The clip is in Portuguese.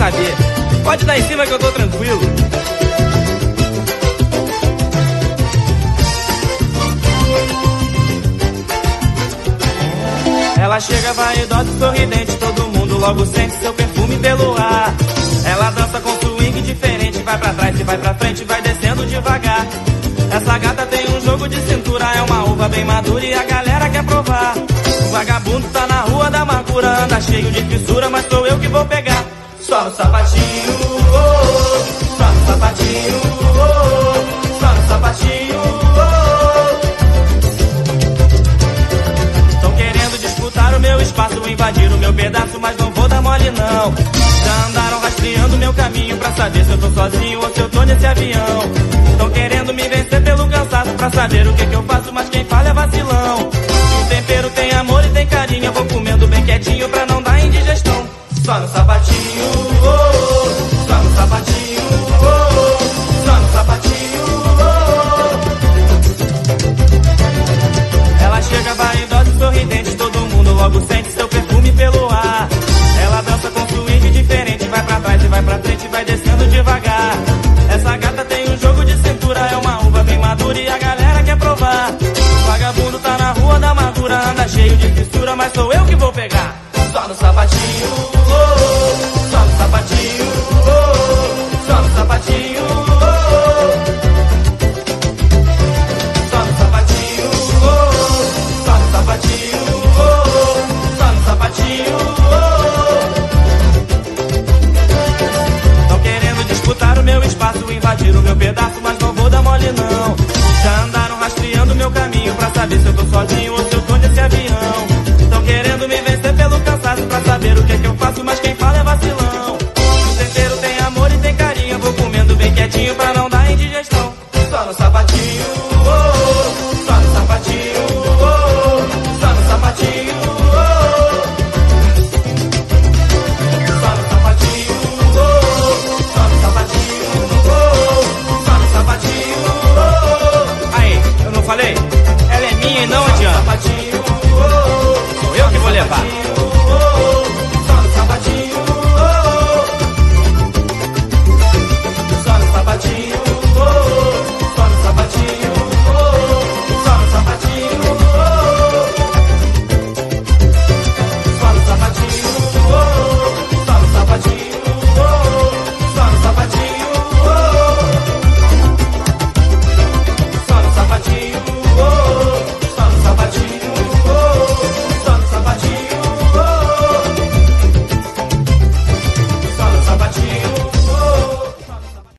saber. Pode dar em cima que eu tô tranquilo. Ela chega vaidosa e sorridente, todo mundo logo sente seu perfume pelo ar. Ela dança com swing diferente, vai pra trás e vai pra frente, vai descendo devagar. Essa gata tem um jogo de cintura, é uma uva bem madura e a galera quer provar. O vagabundo tá na rua da amargura, anda cheio de fissura, mas sou eu que vou pegar. Só no sapatinho, oh, oh, só no sapatinho, oh, oh, só no sapatinho, oh, oh. Tão querendo disputar o meu espaço, invadir o meu pedaço, mas não vou dar mole não. Já andaram rastreando meu caminho pra saber se eu tô sozinho ou se eu tô nesse avião. Tão querendo me vencer pelo cansaço pra saber o que eu faço, mas quem fala é vacilão. O tempero tem amor e tem carinho, eu vou comendo bem quietinho pra não dar indigestão. Só no sapatinho, oh, oh, só no sapatinho, oh, oh, só no sapatinho, oh, oh. Ela chega vaidosa e sorridente, todo mundo logo sente seu perfume pelo ar. Ela dança com swing diferente, vai pra trás e vai pra frente, vai descendo devagar. Essa gata tem um jogo de cintura, é uma uva bem madura e a galera quer provar. O vagabundo tá na rua da amargura, anda cheio de fissura, mas sou eu que vou pegar. Só no sapatinho, oh, oh, só no sapatinho, oh, oh, só no sapatinho, oh, oh, só no sapatinho, oh, oh, só no sapatinho, oh, oh, só no sapatinho, oh, oh. Tão querendo disputar o meu espaço, invadir o meu pedaço, mas não vou dar mole não. Já andaram rastreando meu caminho pra saber se eu tô sozinho ou se eu tô nesse avião. Tão querendo me vencer pelo cansaço pra saber o que eu faço, mas quem fala é vacilão. O tempero tem amor e tem carinho, eu vou comendo bem quietinho pra não dar indigestão. Só no sapatinho, oh, oh, só no sapatinho, oh, oh, só no sapatinho, oh, oh, só no sapatinho, oh, oh, só no sapatinho, oh, oh, só no sapatinho, oh, oh. Aí, eu não falei? Ela é minha e não adianta. Sou eu que vou levar.